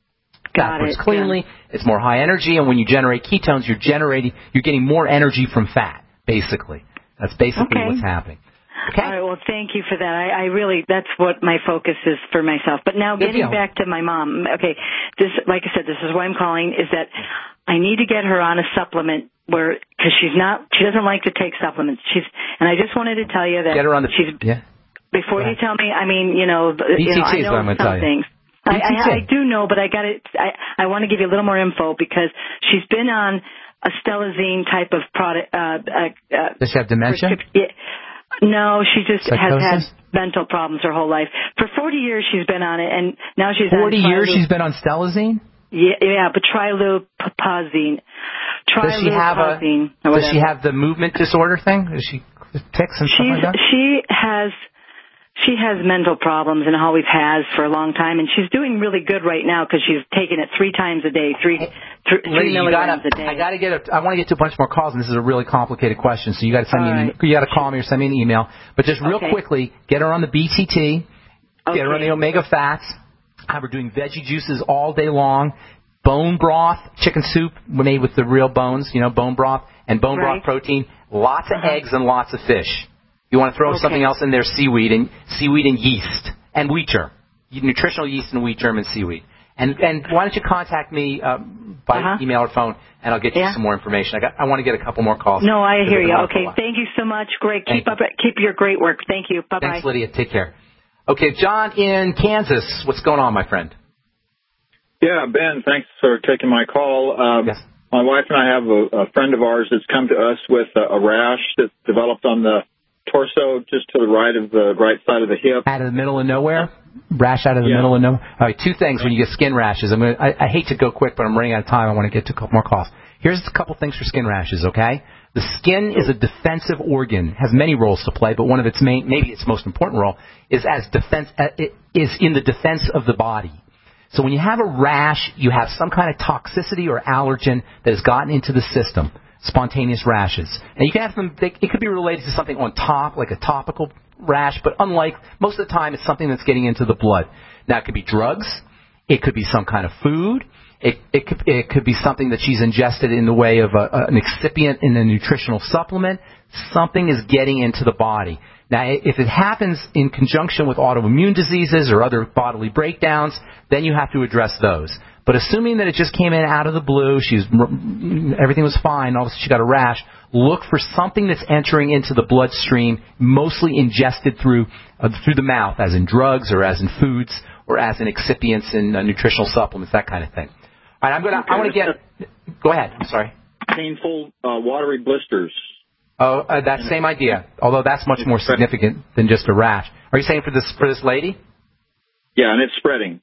S2: Fat burns cleanly, it's more high energy, and when you generate ketones, you're getting more energy from fat, basically. That's basically what's happening. Okay.
S13: All right, well, thank you for that. I really, that's what my focus is for myself. But now getting back to my mom, okay, like I said, this is why I'm calling, is that I need to get her on a supplement because she doesn't like to take supplements. And I just wanted to tell you that
S2: get her on
S13: before you tell me, I mean, I know some things. I do know, but I want to give you a little more info because she's been on a Stelazine type of product.
S2: Does she have dementia?
S13: No, she just has had mental problems her whole life. For 40 years she's been on it, and now she's
S2: 40 years she's been on Stelazine?
S13: Yeah, but trilupazine.
S2: Does she have the movement disorder thing? Does she tics and stuff like that?
S13: She has mental problems and always has for a long time, and she's doing really good right now because she's taking it 3 times a day, 3 milligrams a day.
S2: I want to get to a bunch more calls, and this is a really complicated question, so you got to send me you got to call me or send me an email. But just real quickly, get her on the BCT, get her on the omega fats, have her doing veggie juices all day long, bone broth, chicken soup made with the real bones, bone broth, and bone broth protein, lots of eggs and lots of fish. You want to throw something else in there, seaweed and yeast and wheat germ. nutritional yeast and wheat germ and seaweed. And why don't you contact me by email or phone, and I'll get you some more information. I want to get a couple more calls.
S13: No, I hear you. Okay, thank you so much. Great. Keep your great work. Thank you. Bye-bye.
S2: Thanks, Lydia. Take care. Okay, John in Kansas. What's going on, my friend?
S19: Yeah, Ben, thanks for taking my call.
S2: Yes.
S19: My wife and I have a friend of ours that's come to us with a rash that's developed on the torso just to the right of the right side of the hip.
S2: Out of the middle of nowhere? Rash out of the middle of nowhere? All right, two things when you get skin rashes. I hate to go quick, but I'm running out of time. I want to get to a couple more calls. Here's a couple things for skin rashes, okay? The skin is a defensive organ, has many roles to play, but one of its main, maybe its most important role, is in the defense of the body. So when you have a rash, you have some kind of toxicity or allergen that has gotten into the system, spontaneous rashes. And you can have them, it could be related to something on top, like a topical rash, but unlike, most of the time it's something that's getting into the blood. Now it could be drugs, it could be some kind of food, it could be something that she's ingested in the way of an excipient in a nutritional supplement. Something is getting into the body. Now, if it happens in conjunction with autoimmune diseases or other bodily breakdowns, then you have to address those. But assuming that it just came in out of the blue, everything was fine, all of a sudden she got a rash, look for something that's entering into the bloodstream, mostly ingested through the mouth, as in drugs or as in foods or as in excipients in nutritional supplements, that kind of thing. All right, I want to get... Go ahead. I'm sorry.
S19: Painful, watery blisters.
S2: Oh, that same idea, although that's much more significant than just a rash. Are you saying for this lady?
S19: Yeah, and it's spreading.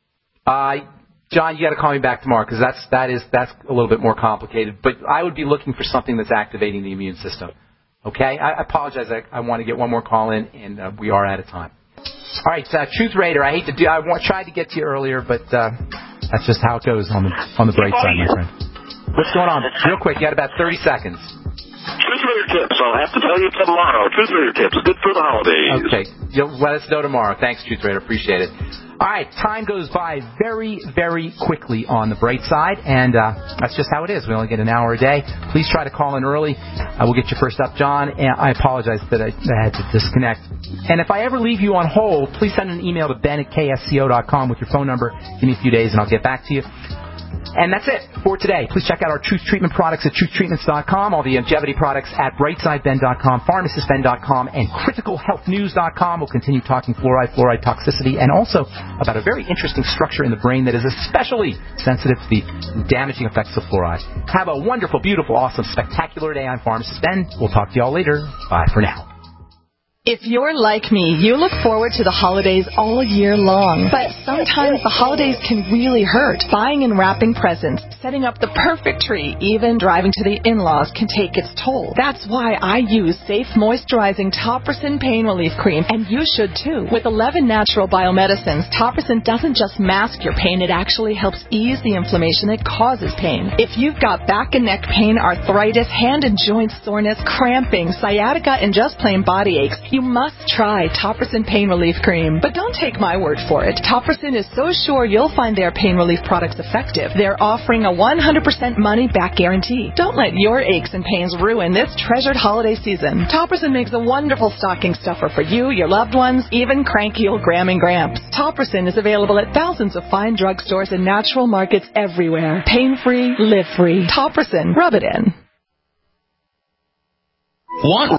S2: John, you got to call me back tomorrow because that's a little bit more complicated. But I would be looking for something that's activating the immune system. Okay? I apologize. I want to get one more call in, and we are out of time. All right, Truth Raider. I tried to get to you earlier, but that's just how it goes on the break side, my friend. What's going on? Real quick, you got about 30 seconds.
S20: Truth Raider tips. I'll have to tell you tomorrow. Truth Raider tips. Good for the holidays.
S2: Okay. You'll let us know tomorrow. Thanks, Truth Raider. Appreciate it. All right. Time goes by very, very quickly on the bright side, and that's just how it is. We only get an hour a day. Please try to call in early. I will get you first up, John. And I apologize that I had to disconnect. And if I ever leave you on hold, please send an email to ben@ksco.com with your phone number. Give me a few days, and I'll get back to you. And that's it for today. Please check out our Truth Treatment products at truthtreatments.com, all the longevity products at brightsideben.com, pharmacistben.com, and criticalhealthnews.com. We'll continue talking fluoride toxicity, and also about a very interesting structure in the brain that is especially sensitive to the damaging effects of fluoride. Have a wonderful, beautiful, awesome, spectacular day. I'm Pharmacist Ben. We'll talk to you all later. Bye for now.
S21: If you're like me, you look forward to the holidays all year long. But sometimes the holidays can really hurt. Buying and wrapping presents, setting up the perfect tree, even driving to the in-laws can take its toll. That's why I use Safe Moisturizing Topricin Pain Relief Cream, and you should too. With 11 natural biomedicines, Topricin doesn't just mask your pain, it actually helps ease the inflammation that causes pain. If you've got back and neck pain, arthritis, hand and joint soreness, cramping, sciatica, and just plain body aches, you must try Topricin Pain Relief Cream. But don't take my word for it. Topricin is so sure you'll find their pain relief products effective. They're offering a 100% money-back guarantee. Don't let your aches and pains ruin this treasured holiday season. Topricin makes a wonderful stocking stuffer for you, your loved ones, even cranky old Gram and Gramps. Topricin is available at thousands of fine drugstores and natural markets everywhere. Pain-free, live free. Topricin. Rub it in.
S10: Want